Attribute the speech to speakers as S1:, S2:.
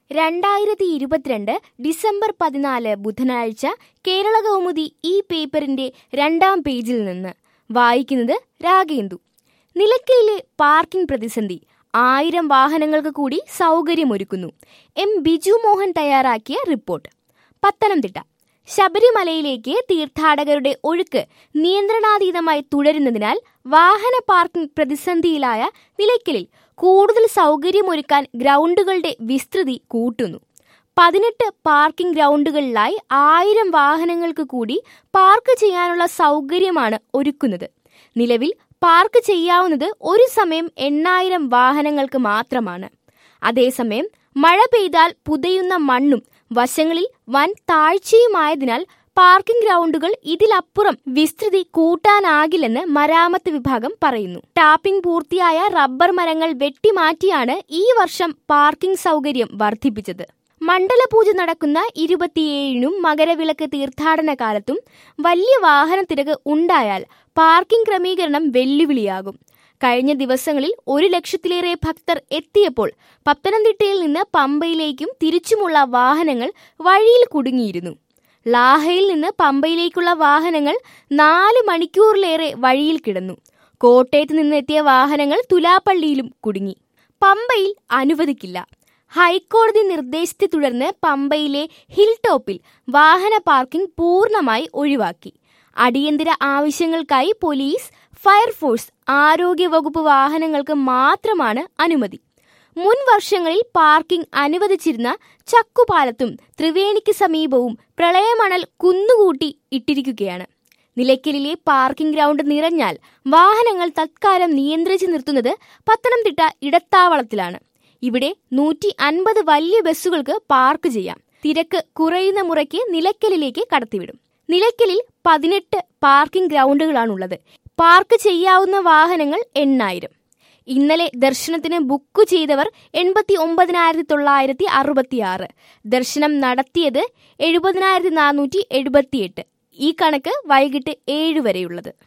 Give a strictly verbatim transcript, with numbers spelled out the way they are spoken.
S1: രണ്ടായിരത്തി ഇരുപത്തിരണ്ട് ഡിസംബർ പതിനാല് ബുധനാഴ്ച കേരള കൗമുദി ഈ പേപ്പറിന്റെ രണ്ടാം പേജിൽ നിന്ന് വായിക്കുന്നത് രാഗേന്ദു. നിലയ്ക്കലിലെ പാർക്കിംഗ് പ്രതിസന്ധി, ആയിരം വാഹനങ്ങൾക്ക് കൂടി സൗകര്യമൊരുക്കുന്നു. എം ബിജു മോഹൻ തയ്യാറാക്കിയ റിപ്പോർട്ട്. പത്തനംതിട്ട. ശബരിമലയിലേക്ക് തീർത്ഥാടകരുടെ ഒഴുക്ക് നിയന്ത്രണാതീതമായി തുടരുന്നതിനാൽ വാഹന പാർക്കിംഗ് പ്രതിസന്ധിയിലായ നിലയ്ക്കലിൽ കൂടുതൽ സൗകര്യമൊരുക്കാൻ ഗ്രൗണ്ടുകളുടെ വിസ്തൃതി കൂട്ടുന്നു. പതിനെട്ട് പാർക്കിംഗ് ഗ്രൗണ്ടുകളിലായി ആയിരം വാഹനങ്ങൾക്ക് കൂടി പാർക്ക് ചെയ്യാനുള്ള സൗകര്യമാണ് ഒരുക്കുന്നത്. നിലവിൽ പാർക്ക് ചെയ്യാവുന്നത് ഒരു സമയം എണ്ണായിരം വാഹനങ്ങൾക്ക് മാത്രമാണ്. അതേസമയം മഴ പെയ്താൽ പുതയുന്ന മണ്ണും വശങ്ങളിൽ വൻ താഴ്ചയുമായതിനാൽ പാർക്കിംഗ് ഗ്രൗണ്ടുകൾ ഇതിലപ്പുറം വിസ്തൃതി കൂട്ടാനാകില്ലെന്ന് മരാമത്ത് വിഭാഗം പറയുന്നു. ടാപ്പിംഗ് പൂർത്തിയായ റബ്ബർ മരങ്ങൾ വെട്ടിമാറ്റിയാണ് ഈ വർഷം പാർക്കിംഗ് സൗകര്യം വർദ്ധിപ്പിച്ചത്. മണ്ഡലപൂജ നടക്കുന്ന ഇരുപത്തിയേഴിനും മകരവിളക്ക് തീർത്ഥാടന കാലത്തും വലിയ വാഹന തിരക്ക് ഉണ്ടായാൽ പാർക്കിംഗ് ക്രമീകരണം വെല്ലുവിളിയാകും. കഴിഞ്ഞ ദിവസങ്ങളിൽ ഒരു ലക്ഷത്തിലേറെ ഭക്തർ എത്തിയപ്പോൾ പത്തനംതിട്ടയിൽ നിന്ന് പമ്പയിലേക്കും തിരിച്ചുമുള്ള വാഹനങ്ങൾ വഴിയിൽ കുടുങ്ങിയിരുന്നു. ലാഹയിൽ നിന്ന് പമ്പയിലേക്കുള്ള വാഹനങ്ങൾ നാല് മണിക്കൂറിലേറെ വഴിയിൽ കിടന്നു. കോട്ടയത്ത് നിന്ന് എത്തിയ വാഹനങ്ങൾ തുലാപ്പള്ളിയിലും കുടുങ്ങി. പമ്പയിൽ അനുവദിക്കില്ല. ഹൈക്കോടതി നിർദ്ദേശത്തെ തുടർന്ന് പമ്പയിലെ ഹിൽ ടോപ്പിൽ വാഹന പാർക്കിംഗ് പൂർണ്ണമായി ഒഴിവാക്കി. അടിയന്തര ആവശ്യങ്ങൾക്കായി പോലീസ്, ഫയർഫോഴ്സ്, ആരോഗ്യവകുപ്പ് വാഹനങ്ങൾക്ക് മാത്രമാണ് അനുമതി. മുൻ വർഷങ്ങളിൽ പാർക്കിംഗ് അനുവദിച്ചിരുന്ന ചക്കുപാലത്തും ത്രിവേണിക്ക് സമീപവും പ്രളയമണൽ കുന്നുകൂട്ടി ഇട്ടിരിക്കുകയാണ്. നിലയ്ക്കലിലെ പാർക്കിംഗ് ഗ്രൗണ്ട് നിറഞ്ഞാൽ വാഹനങ്ങൾ തത്കാലം നിയന്ത്രിച്ചു നിർത്തുന്നത് പത്തനംതിട്ട ഇടത്താവളത്തിലാണ്. ഇവിടെ നൂറ്റി അൻപത് വലിയ ബസ്സുകൾക്ക് പാർക്ക് ചെയ്യാം. തിരക്ക് കുറയുന്ന മുറയ്ക്ക് നിലയ്ക്കലിലേക്ക് കടത്തിവിടും. നിലയ്ക്കലിൽ പതിനെട്ട് പാർക്കിംഗ് ഗ്രൗണ്ടുകളാണുള്ളത്. പാർക്ക് ചെയ്യാവുന്ന വാഹനങ്ങൾ എണ്ണായിരം. ഇന്നലെ ദർശനത്തിന് ബുക്ക് ചെയ്തവർ എൺപത്തി ഒമ്പതിനായിരത്തി തൊള്ളായിരത്തി അറുപത്തിയാറ്. ദർശനം നടത്തിയത് എഴുപതിനായിരത്തി നാനൂറ്റി എഴുപത്തിയെട്ട്. ഈ കണക്ക് വൈകിട്ട് ഏഴ് വരെയുള്ളത്.